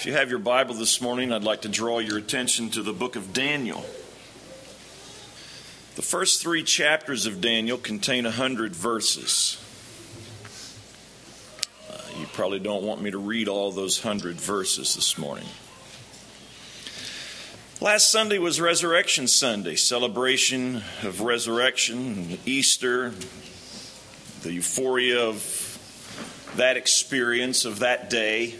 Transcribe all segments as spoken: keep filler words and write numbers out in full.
If you have your Bible this morning, I'd like to draw your attention to the book of Daniel. The first three chapters of Daniel contain a hundred verses. Uh, you probably don't want me to read all those hundred verses this morning. Last Sunday was Resurrection Sunday, celebration of resurrection, Easter, the euphoria of that experience of that day.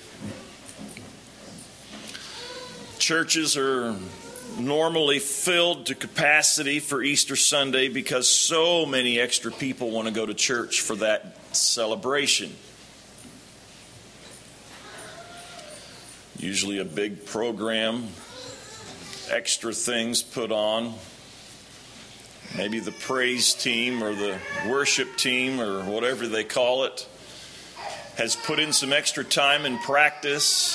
Churches are normally filled to capacity for Easter Sunday because so many extra people want to go to church for that celebration. Usually a big program, extra things put on. Maybe the praise team or the worship team or whatever they call it has put in some extra time and practice.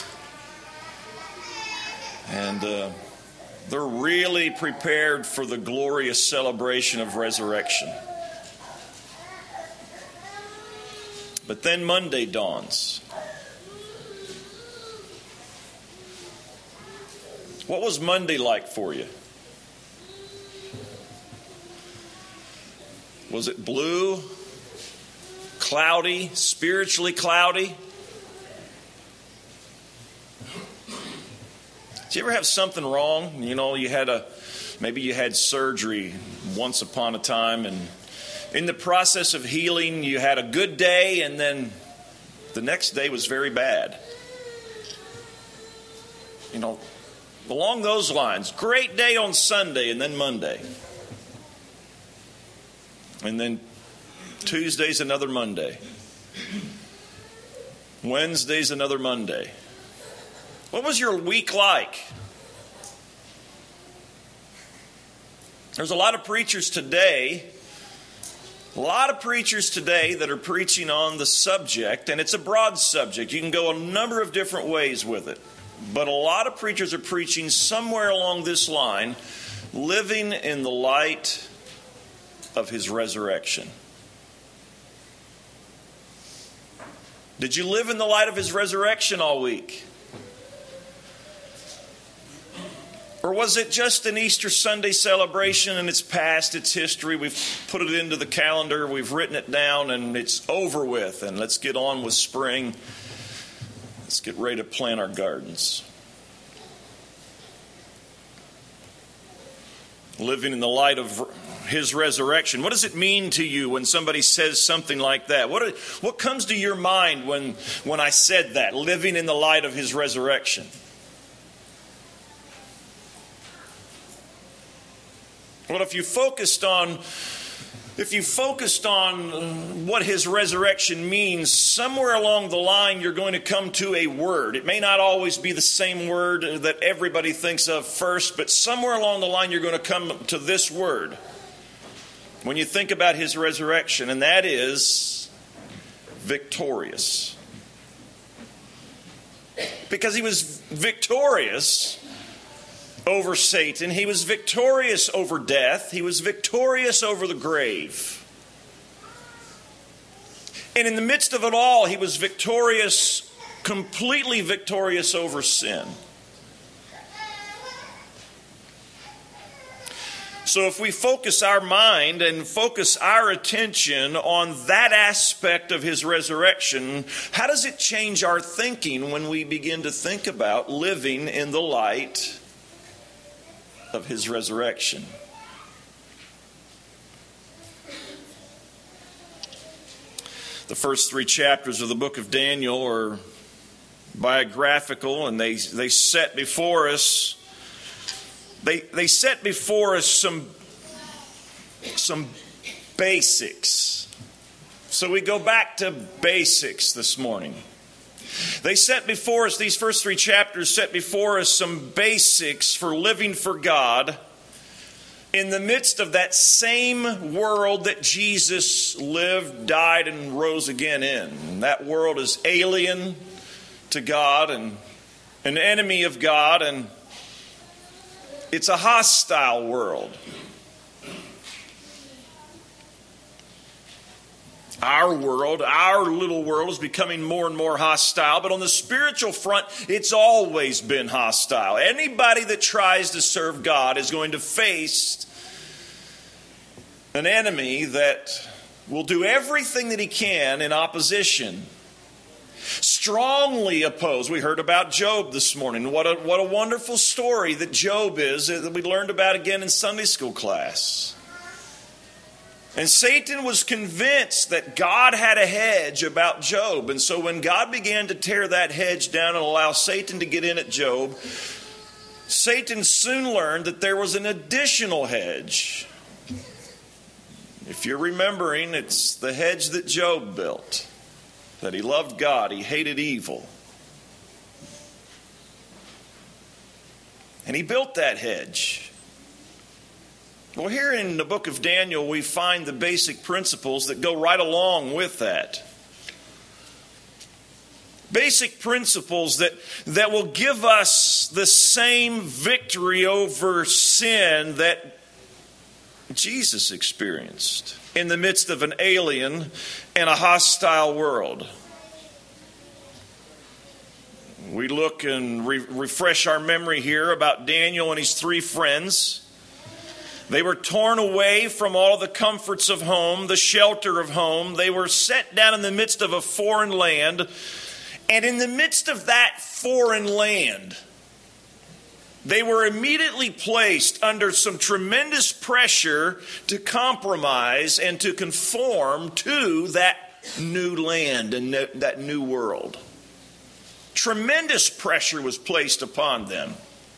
And uh, they're really prepared for the glorious celebration of resurrection. But then Monday dawns. What was Monday like for you? Was it blue, cloudy, spiritually cloudy? Did you ever have something wrong? You know, you had a, maybe you had surgery once upon a time, and in the process of healing, you had a good day, and then the next day was very bad. You know, along those lines, great day on Sunday, and then Monday. And then Tuesday's another Monday. Wednesday's another Monday. What was your week like? There's a lot of preachers today, a lot of preachers today that are preaching on the subject, and it's a broad subject. You can go a number of different ways with it. But a lot of preachers are preaching somewhere along this line, living in the light of His resurrection. Did you live in the light of His resurrection all week? Or was it just an Easter Sunday celebration and it's past, it's history, we've put it into the calendar, we've written it down, and it's over with, and let's get on with spring. Let's get ready to plant our gardens. Living in the light of His resurrection. What does it mean to you when somebody says something like that? What, what comes to your mind when, when I said that? Living in the light of His resurrection. Well, if you focused on, if you focused on what His resurrection means, somewhere along the line you're going to come to a word. It may not always be the same word that everybody thinks of first, but somewhere along the line you're going to come to this word when you think about His resurrection, and that is victorious. Because He was victorious over Satan. He was victorious over death. He was victorious over the grave. And in the midst of it all, He was victorious, completely victorious over sin. So if we focus our mind and focus our attention on that aspect of His resurrection, how does it change our thinking when we begin to think about living in the light of His resurrection? The first three chapters of the book of Daniel are biographical, and they they set before us they they set before us some some basics. So we go back to basics this morning. They set before us, these first three chapters set before us some basics for living for God in the midst of that same world that Jesus lived, died, and rose again in. And that world is alien to God and an enemy of God, and it's a hostile world. Our world, our little world is becoming more and more hostile, but on the spiritual front, it's always been hostile. Anybody that tries to serve God is going to face an enemy that will do everything that he can in opposition. Strongly opposed. We heard about Job this morning. What a, what a wonderful story that Job is, that we learned about again in Sunday school class. And Satan was convinced that God had a hedge about Job. And so when God began to tear that hedge down and allow Satan to get in at Job, Satan soon learned that there was an additional hedge. If you're remembering, it's the hedge that Job built. That he loved God, he hated evil. And he built that hedge. Well, here in the book of Daniel, we find the basic principles that go right along with that. Basic principles that, that will give us the same victory over sin that Jesus experienced in the midst of an alien and a hostile world. We look and re- refresh our memory here about Daniel and his three friends. They were torn away from all the comforts of home, the shelter of home. They were set down in the midst of a foreign land. And in the midst of that foreign land, they were immediately placed under some tremendous pressure to compromise and to conform to that new land and that new world. Tremendous pressure was placed upon them.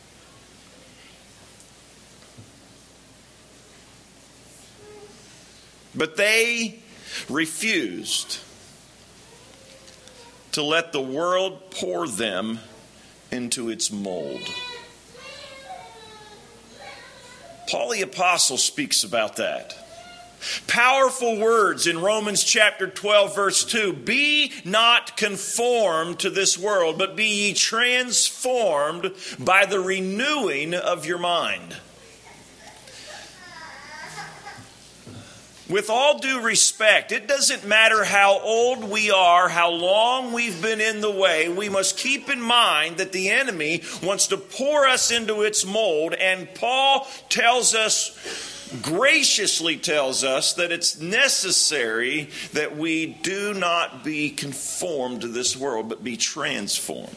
But they refused to let the world pour them into its mold. Paul the Apostle speaks about that. Powerful words in Romans chapter twelve, verse two. Be not conformed to this world, but be ye transformed by the renewing of your mind. With all due respect, it doesn't matter how old we are, how long we've been in the way, we must keep in mind that the enemy wants to pour us into its mold, and Paul tells us, graciously tells us, that it's necessary that we do not be conformed to this world, but be transformed.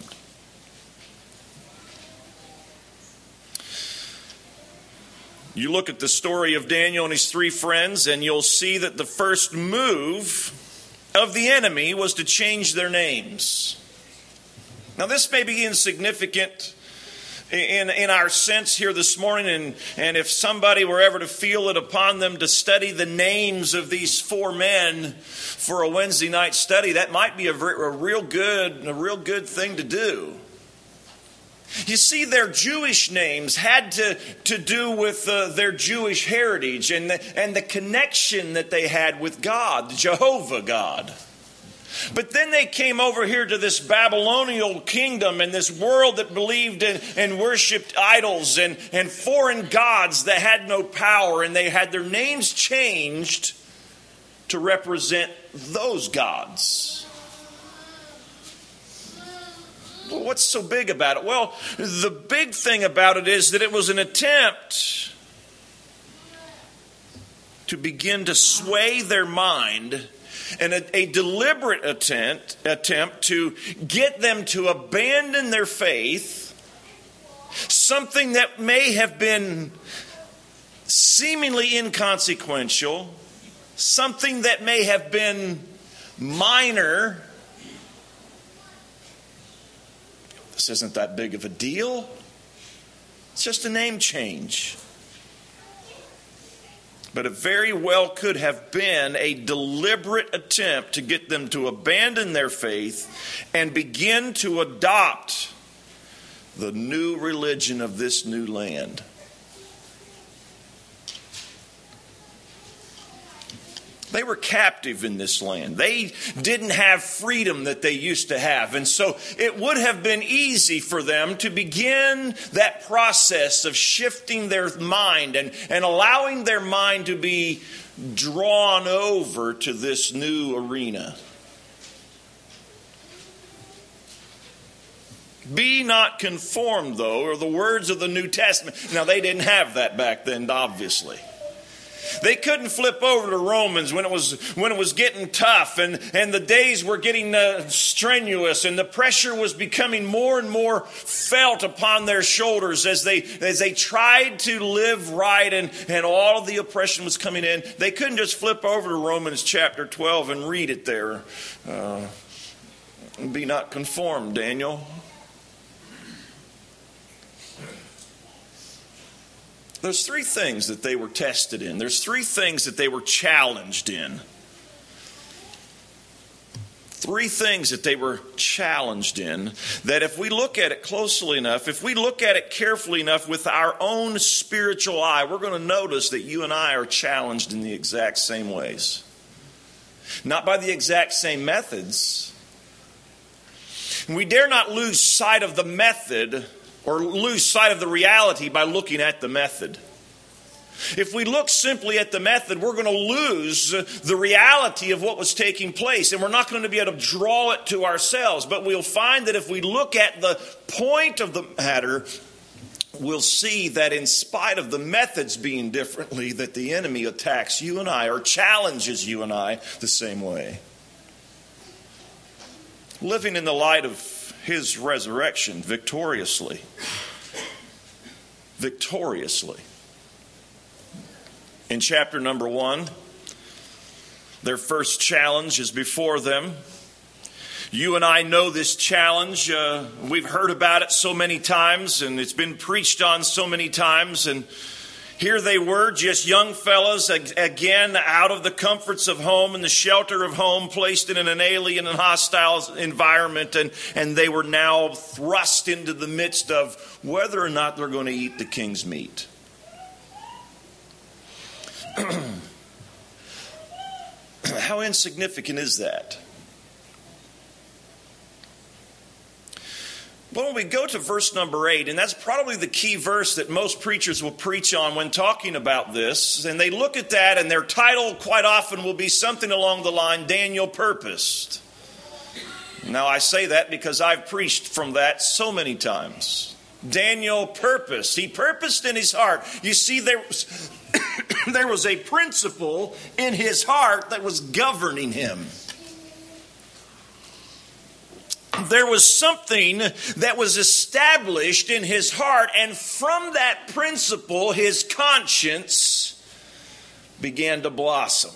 You look at the story of Daniel and his three friends, and you'll see that the first move of the enemy was to change their names. Now, this may be insignificant in, in our sense here this morning, and, and if somebody were ever to feel it upon them to study the names of these four men for a Wednesday night study, that might be a, a real good, a real good thing to do. You see, their Jewish names had to, to do with uh, their Jewish heritage and the, and the connection that they had with God, Jehovah God. But then they came over here to this Babylonian kingdom and this world that believed in and worshipped idols and, and foreign gods that had no power, and they had their names changed to represent those gods. What's so big about it? Well, the big thing about it is that it was an attempt to begin to sway their mind, and a, a deliberate attempt, attempt to get them to abandon their faith, something that may have been seemingly inconsequential, something that may have been minor. This isn't that big of a deal. It's just a name change. But it very well could have been a deliberate attempt to get them to abandon their faith and begin to adopt the new religion of this new land. They were captive in this land. They didn't have freedom that they used to have. And so it would have been easy for them to begin that process of shifting their mind and, and allowing their mind to be drawn over to this new arena. Be not conformed, though, are the words of the New Testament. Now, they didn't have that back then, obviously. They couldn't flip over to Romans when it was when it was getting tough and, and the days were getting uh, strenuous and the pressure was becoming more and more felt upon their shoulders as they as they tried to live right and, and all of the oppression was coming in. They couldn't just flip over to Romans chapter twelve and read it there. Uh, be not conformed, Daniel. There's three things that they were tested in. There's three things that they were challenged in. Three things that they were challenged in that if we look at it closely enough, if we look at it carefully enough with our own spiritual eye, we're going to notice that you and I are challenged in the exact same ways. Not by the exact same methods. We dare not lose sight of the method or lose sight of the reality by looking at the method. If we look simply at the method, we're going to lose the reality of what was taking place, and we're not going to be able to draw it to ourselves. But we'll find that if we look at the point of the matter, we'll see that in spite of the methods being differently, that the enemy attacks you and I or challenges you and I the same way. Living in the light of his resurrection victoriously. Victoriously. In chapter number one, their first challenge is before them. You and I know this challenge. Uh, we've heard about it so many times, and it's been preached on so many times. And here they were, just young fellas, again, out of the comforts of home and the shelter of home, placed in an alien and hostile environment, and, and they were now thrust into the midst of whether or not they're going to eat the king's meat. How insignificant is that? Well, when we go to verse number eight, and that's probably the key verse that most preachers will preach on when talking about this, and they look at that and their title quite often will be something along the line, Daniel purposed. Now I say that because I've preached from that so many times. Daniel purposed. He purposed in his heart. You see, there was, there was a principle in his heart that was governing him. There was something that was established in his heart, and from that principle, his conscience began to blossom.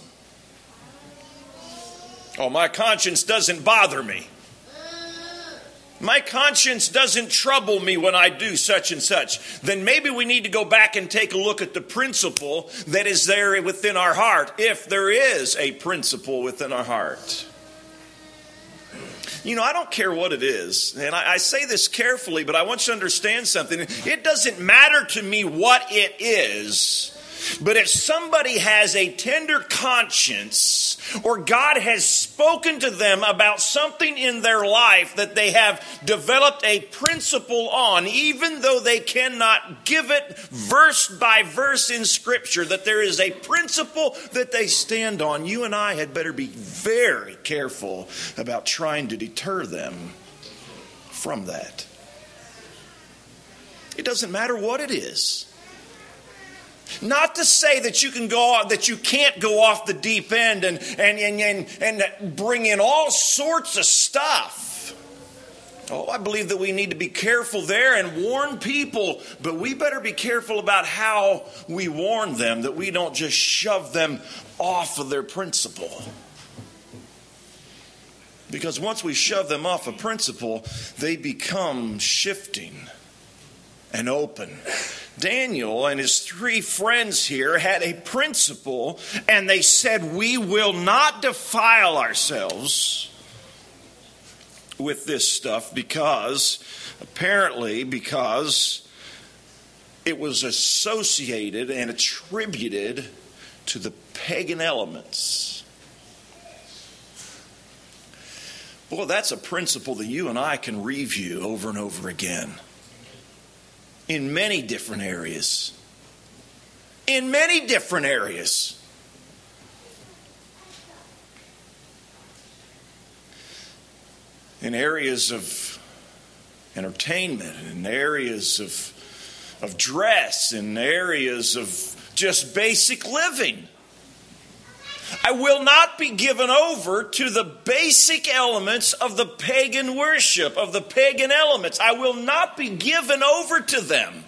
Oh, my conscience doesn't bother me. My conscience doesn't trouble me when I do such and such. Then maybe we need to go back and take a look at the principle that is there within our heart, if there is a principle within our heart. You know, I don't care what it is, and I, I say this carefully, but I want you to understand something. It doesn't matter to me what it is, but if somebody has a tender conscience or God has spoken to them about something in their life that they have developed a principle on, even though they cannot give it verse by verse in Scripture, that there is a principle that they stand on, you and I had better be very careful about trying to deter them from that. It doesn't matter what it is. Not to say that you can go off, that you can't go off the deep end and, and, and, and, and bring in all sorts of stuff. Oh, I believe that we need to be careful there and warn people, but we better be careful about how we warn them, that we don't just shove them off of their principle. Because once we shove them off a principle, they become shifting and open. Daniel and his three friends here had a principle, and they said, we will not defile ourselves with this stuff because, apparently, because it was associated and attributed to the pagan elements. Boy, that's a principle that you and I can review over and over again. In many different areas. In many different areas. in areas of entertainment, in areas of, of dress, in areas of just basic living. I will not be given over to the basic elements of the pagan worship, of the pagan elements. I will not be given over to them.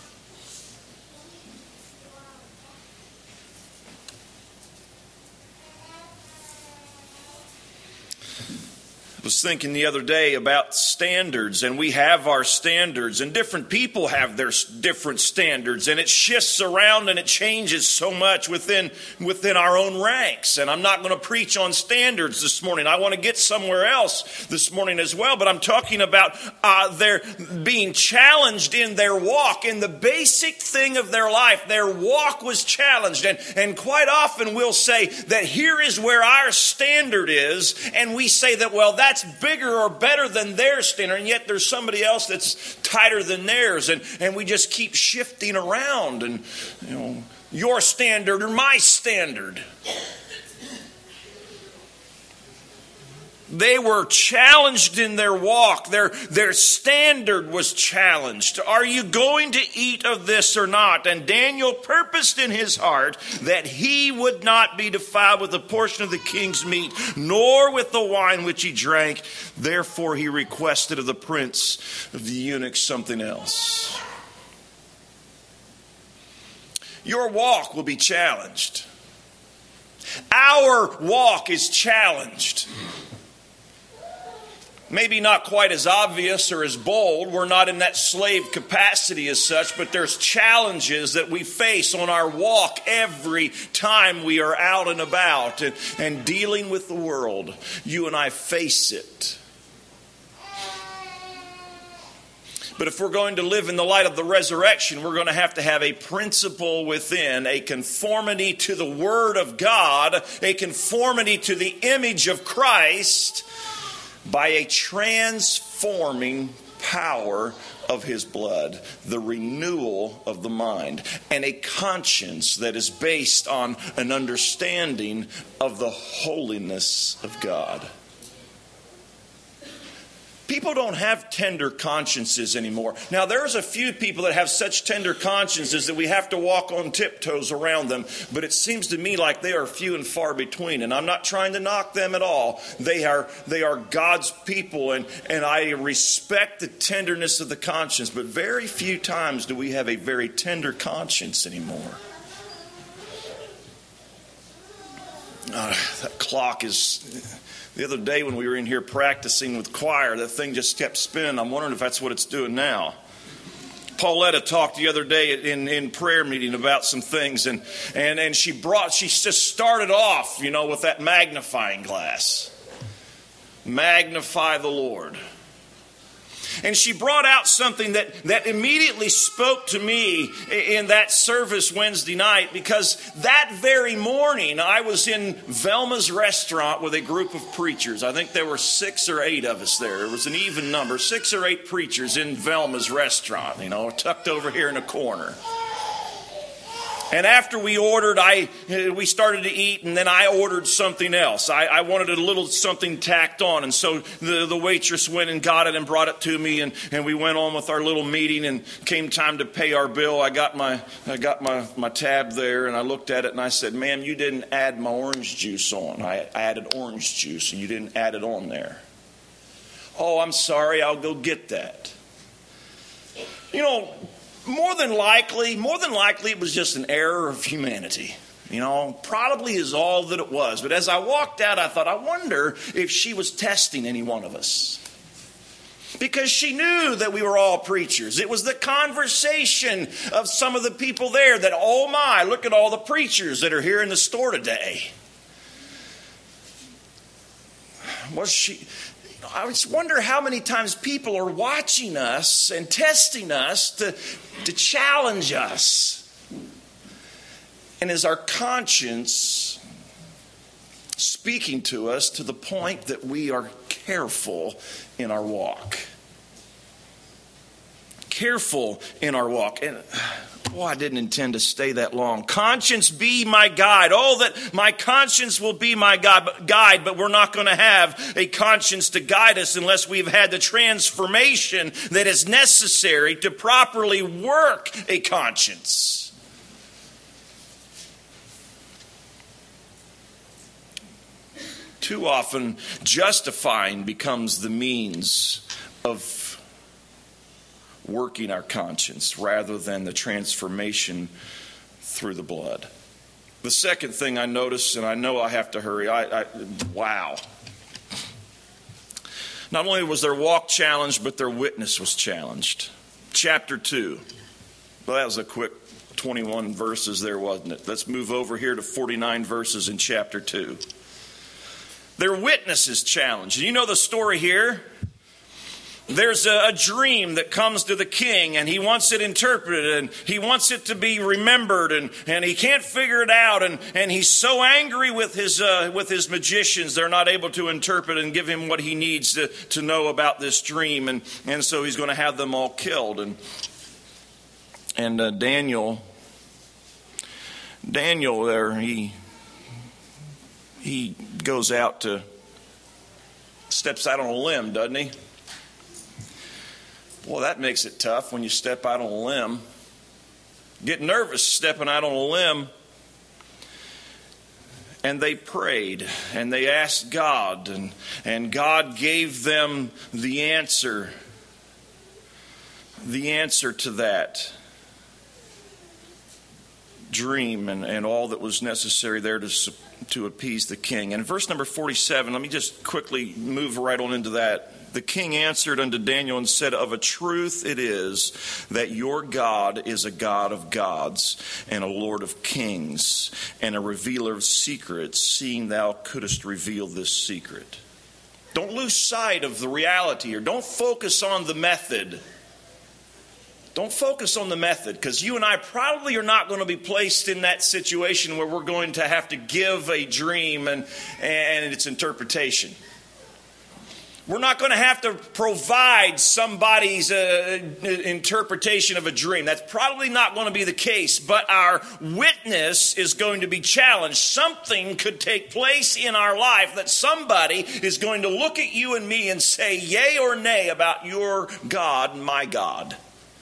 I was thinking the other day about standards, and we have our standards, and different people have their different standards, and it shifts around and it changes so much within within our own ranks. And I'm not going to preach on standards this morning. I want to get somewhere else this morning as well, but I'm talking about uh, their being challenged in their walk, in the basic thing of their life. Their walk was challenged, and, and quite often we'll say that here is where our standard is, and we say that, well, that's bigger or better than their standard, and yet there's somebody else that's tighter than theirs, and, and we just keep shifting around, and you know, your standard or my standard. They were challenged in their walk. Their, their standard was challenged. Are you going to eat of this or not? And Daniel purposed in his heart that he would not be defiled with a portion of the king's meat, nor with the wine which he drank. Therefore he requested of the prince of the eunuchs something else. Your walk will be challenged. Our walk is challenged. Maybe not quite as obvious or as bold. We're not in that slave capacity as such, but there's challenges that we face on our walk every time we are out and about and, and dealing with the world. You and I face it. But if we're going to live in the light of the resurrection, we're going to have to have a principle within, a conformity to the Word of God, a conformity to the image of Christ, by a transforming power of his blood, the renewal of the mind, and a conscience that is based on an understanding of the holiness of God. People don't have tender consciences anymore. Now, there's a few people that have such tender consciences that we have to walk on tiptoes around them. But it seems to me like they are few and far between. And I'm not trying to knock them at all. They are they are God's people. And, and I respect the tenderness of the conscience. But very few times do we have a very tender conscience anymore. Uh, that clock is... The other day when we were in here practicing with choir, that thing just kept spinning. I'm wondering if that's what it's doing now. Pauletta talked the other day in, in prayer meeting about some things, and, and, and she brought, she just started off, you know, with that magnifying glass. Magnify the Lord. And she brought out something that, that immediately spoke to me in that service Wednesday night, because that very morning I was in Velma's restaurant with a group of preachers. I think there were six or eight of us there. It was an even number, six or eight preachers in Velma's restaurant, you know, tucked over here in a corner. And after we ordered, I we started to eat, and then I ordered something else. I, I wanted a little something tacked on, and so the, the waitress went and got it and brought it to me, and, and we went on with our little meeting, and came time to pay our bill. I got my I got my, my tab there, and I looked at it, and I said, "Ma'am, you didn't add my orange juice on. I, I added orange juice, and you didn't add it on there." "Oh, I'm sorry, I'll go get that." You know, More than likely, more than likely it was just an error of humanity. You know, probably is all that it was. But as I walked out, I thought, I wonder if she was testing any one of us. Because she knew that we were all preachers. It was the conversation of some of the people there that, oh my, look at all the preachers that are here in the store today. Was she... I just wonder how many times people are watching us and testing us to, to challenge us. And is our conscience speaking to us to the point that we are careful in our walk? Careful in our walk. And Boy, I didn't intend to stay that long. Conscience be my guide. Oh, that my conscience will be my guide, but we're not going to have a conscience to guide us unless we've had the transformation that is necessary to properly work a conscience. Too often, justifying becomes the means of working our conscience rather than the transformation through the blood. The second thing I noticed, and I know I have to hurry, I, I wow. Not only was their walk challenged, but their witness was challenged. Chapter two. Well, that was a quick twenty-one verses there, wasn't it? Let's move over here to forty-nine verses in chapter two. Their witness is challenged. You know the story here. There's a, a dream that comes to the king, and he wants it interpreted, and he wants it to be remembered, and, and he can't figure it out, and, and he's so angry with his uh, with his magicians, they're not able to interpret and give him what he needs to, to know about this dream, and, and so he's going to have them all killed. And and uh, Daniel, Daniel there, he he goes out to, steps out on a limb, doesn't he? Well, that makes it tough when you step out on a limb. Get nervous stepping out on a limb. And they prayed and they asked God, and, and God gave them the answer. The answer to that dream and, and all that was necessary there to, to appease the king. And in verse number forty-seven, let me just quickly move right on into that. The king answered unto Daniel and said, of a truth it is that your God is a God of gods and a Lord of kings and a revealer of secrets, seeing thou couldst reveal this secret. Don't lose sight of the reality here. Don't focus on the method. Don't focus on the method, because you and I probably are not going to be placed in that situation where we're going to have to give a dream and, and its interpretation. We're not going to have to provide somebody's uh, interpretation of a dream. That's probably not going to be the case, but our witness is going to be challenged. Something could take place in our life that somebody is going to look at you and me and say yay or nay about your God and my God.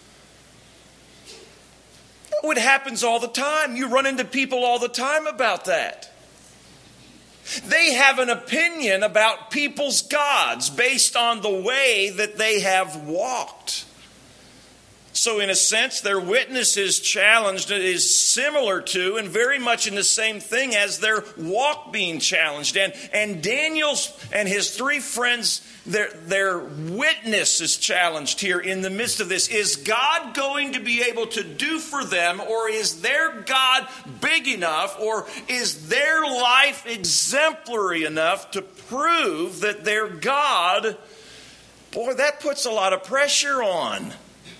It happens all the time. You run into people all the time about that. They have an opinion about people's gods based on the way that they have walked. So in a sense, their witness is challenged, is similar to and very much in the same thing as their walk being challenged. And, and Daniel's and his three friends, their, their witness is challenged here in the midst of this. Is God going to be able to do for them, or is their God big enough, or is their life exemplary enough to prove that their God, boy, that puts a lot of pressure on.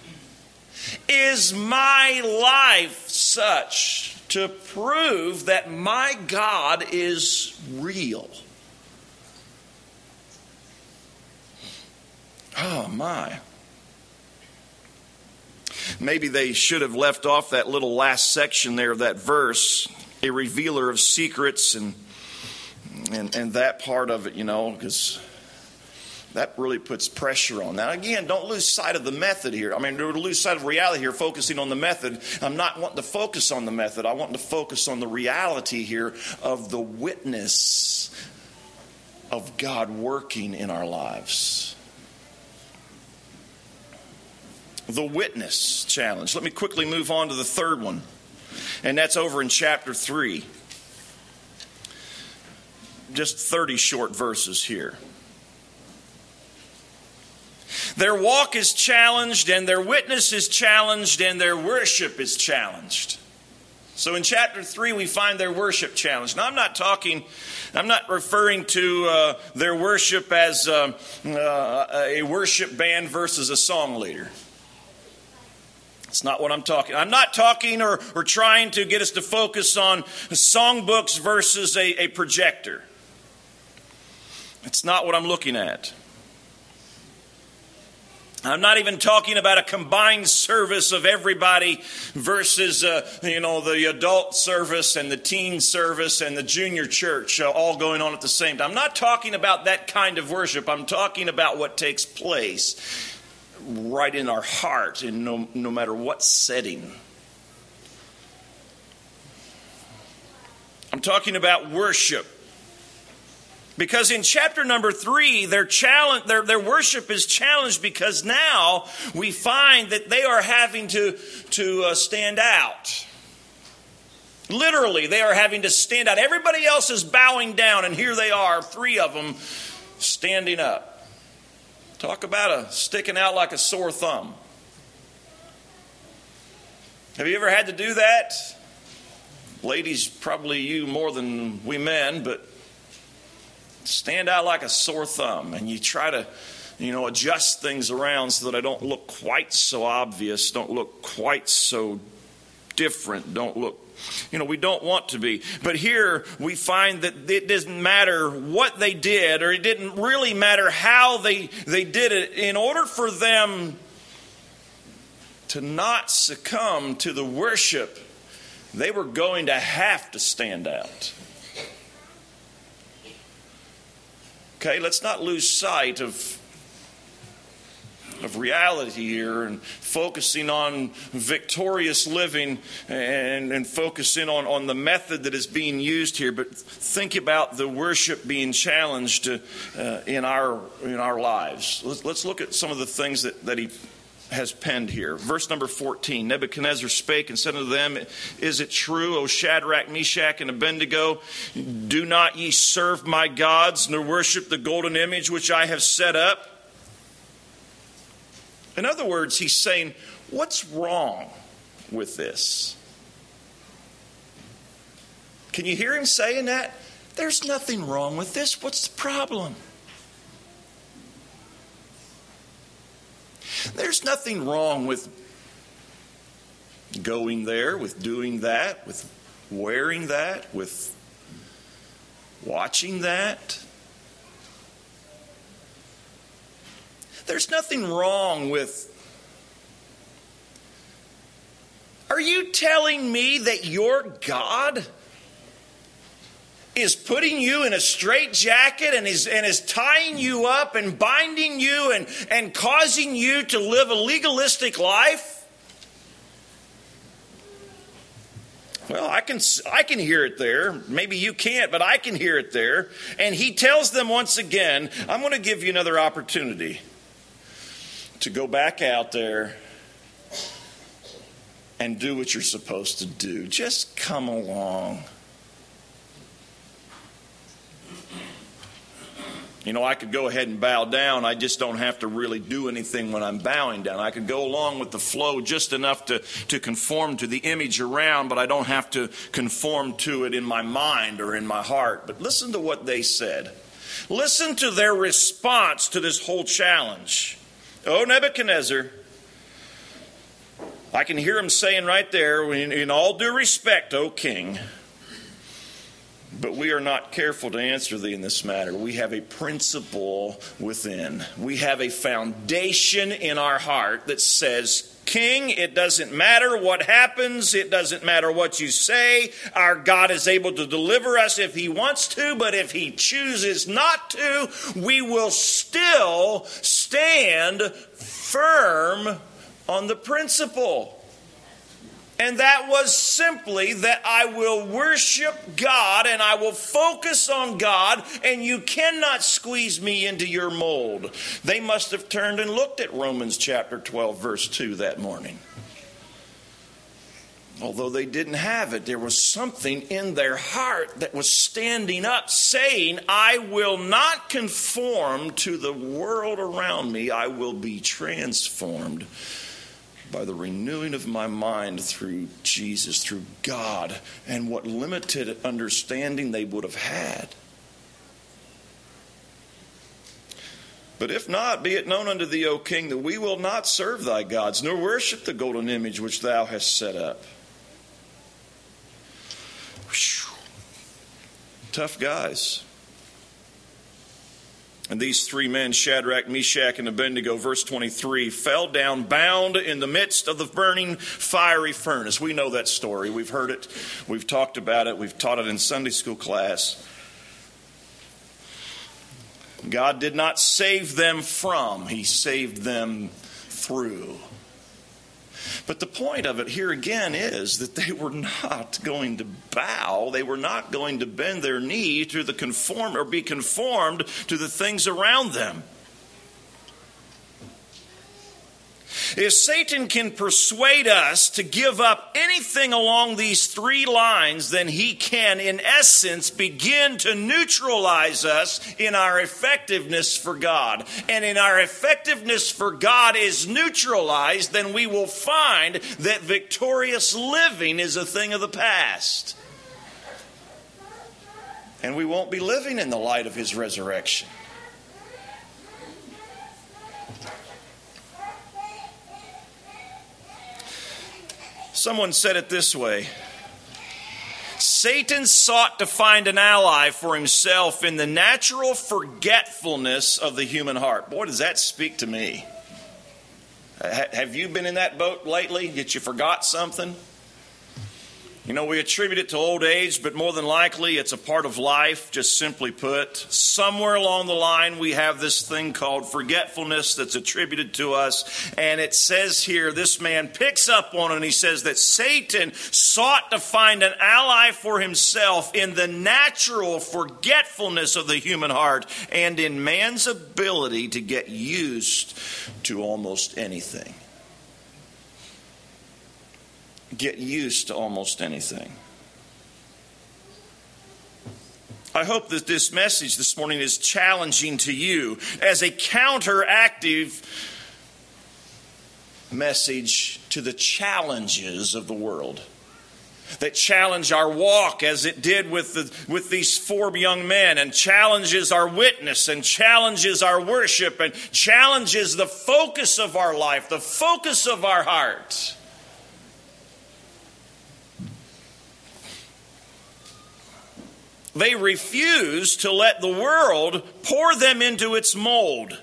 Is my life such to prove that my God is real? Oh my. Maybe they should have left off that little last section there of that verse, a revealer of secrets, and and, and that part of it, you know, because that really puts pressure on. Now, again, don't lose sight of the method here. I mean, don't lose sight of reality here, focusing on the method. I'm not wanting to focus on the method. I want to focus on the reality here of the witness of God working in our lives. The witness challenge. Let me quickly move on to the third one. And that's over in chapter three. Just thirty short verses here. Their walk is challenged, and their witness is challenged, and their worship is challenged. So in chapter three, we find their worship challenged. Now, I'm not talking, I'm not referring to uh, their worship as uh, uh, a worship band versus a song leader. It's not what I'm talking. I'm not talking or, or trying to get us to focus on songbooks versus a, a projector. It's not what I'm looking at. I'm not even talking about a combined service of everybody versus, uh, you know, the adult service and the teen service and the junior church uh, all going on at the same time. I'm not talking about that kind of worship. I'm talking about what takes place right in our heart, in no, no matter what setting. I'm talking about worship. Because in chapter number three, their challenge, their, their worship is challenged because now we find that they are having to, to uh, stand out. Literally, they are having to stand out. Everybody else is bowing down, and here they are, three of them, standing up. Talk about a sticking out like a sore thumb. Have you ever had to do that? Ladies, probably you more than we men, but stand out like a sore thumb, and you try to, you know, adjust things around so that I don't look quite so obvious, don't look quite so different, don't look, you know, we don't want to be. But here we find that it doesn't matter what they did, or it didn't really matter how they, they did it. In order for them to not succumb to the worship, they were going to have to stand out. Okay, let's not lose sight of, of reality here and focusing on victorious living and, and focusing on, on the method that is being used here. But think about the worship being challenged uh, in our in our lives. Let's, let's look at some of the things that, that he has penned here. Verse number fourteen, Nebuchadnezzar spake and said unto them, Is it true, O Shadrach, Meshach, and Abednego, do not ye serve my gods, nor worship the golden image which I have set up? In other words, he's saying, what's wrong with this? Can you hear him saying that? There's nothing wrong with this. What's the problem? There's nothing wrong with going there, with doing that, with wearing that, with watching that. There's nothing wrong with... Are you telling me that your God is putting you in a straitjacket and is and is tying you up and binding you and, and causing you to live a legalistic life? Well, I can I can hear it there. Maybe you can't, but I can hear it there. And he tells them once again, I'm going to give you another opportunity to go back out there and do what you're supposed to do. Just come along. You know, I could go ahead and bow down. I just don't have to really do anything when I'm bowing down. I could go along with the flow just enough to, to conform to the image around, but I don't have to conform to it in my mind or in my heart. But listen to what they said. Listen to their response to this whole challenge. Oh, Nebuchadnezzar, I can hear him saying right there, in, in all due respect, O king, but we are not careful to answer thee in this matter. We have a principle within. We have a foundation in our heart that says, King, it doesn't matter what happens. It doesn't matter what you say. Our God is able to deliver us if he wants to, but if he chooses not to, we will still stand firm on the principle. And that was simply that I will worship God and I will focus on God, and you cannot squeeze me into your mold. They must have turned and looked at Romans chapter twelve, verse two that morning. Although they didn't have it, there was something in their heart that was standing up saying, I will not conform to the world around me. I will be transformed by the renewing of my mind through Jesus, through God, and what limited understanding they would have had. But if not, be it known unto thee, O king, that we will not serve thy gods, nor worship the golden image which thou hast set up. Whew. Tough guys. And these three men, Shadrach, Meshach, and Abednego, verse twenty-three, fell down bound in the midst of the burning fiery furnace. We know that story. We've heard it. We've talked about it. We've taught it in Sunday school class. God did not save them from, He saved them through. But the point of it here again is that they were not going to bow. They were not going to bend their knee to the conform or be conformed to the things around them. If Satan can persuade us to give up anything along these three lines, then he can, in essence, begin to neutralize us in our effectiveness for God. And in our effectiveness for God is neutralized, then we will find that victorious living is a thing of the past. And we won't be living in the light of His resurrection. Someone said it this way: Satan sought to find an ally for himself in the natural forgetfulness of the human heart. Boy, does that speak to me. Have you been in that boat lately that you forgot something? You know, we attribute it to old age, but more than likely it's a part of life, just simply put. Somewhere along the line we have this thing called forgetfulness that's attributed to us. And it says here, this man picks up on it and he says that Satan sought to find an ally for himself in the natural forgetfulness of the human heart and in man's ability to get used to almost anything. Get used to almost anything. I hope that this message this morning is challenging to you as a counteractive message to the challenges of the world that challenge our walk as it did with the, with these four young men, and challenges our witness, and challenges our worship, and challenges the focus of our life, the focus of our heart. They refuse to let the world pour them into its mold.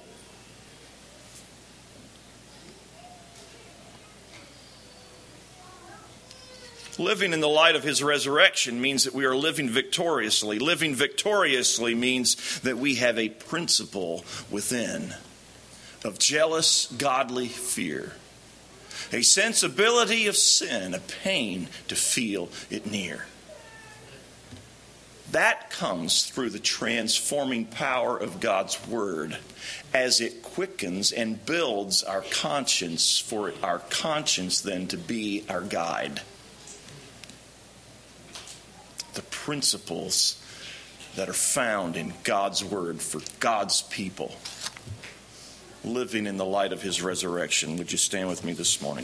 Living in the light of His resurrection means that we are living victoriously. Living victoriously means that we have a principle within of jealous, godly fear. A sensibility of sin, a pain to feel it near. That comes through the transforming power of God's Word as it quickens and builds our conscience, for our conscience then to be our guide. The principles that are found in God's Word for God's people, living in the light of His resurrection. Would you stand with me this morning?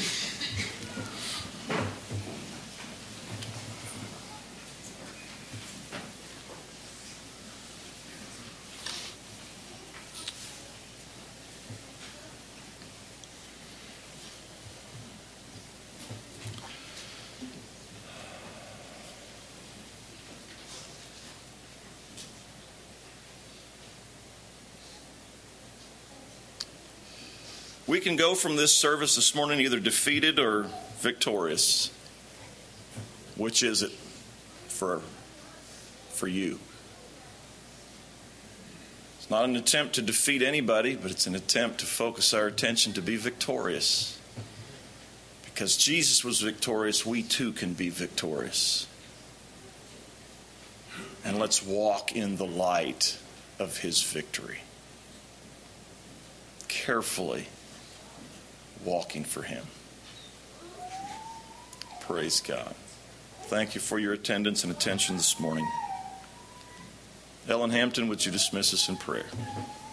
We can go from this service this morning either defeated or victorious. Which is it for, for you? It's not an attempt to defeat anybody, but it's an attempt to focus our attention to be victorious. Because Jesus was victorious, we too can be victorious. And let's walk in the light of His victory. Carefully walking for Him. Praise God. Thank you for your attendance and attention this morning. Ellen Hampton, would you dismiss us in prayer?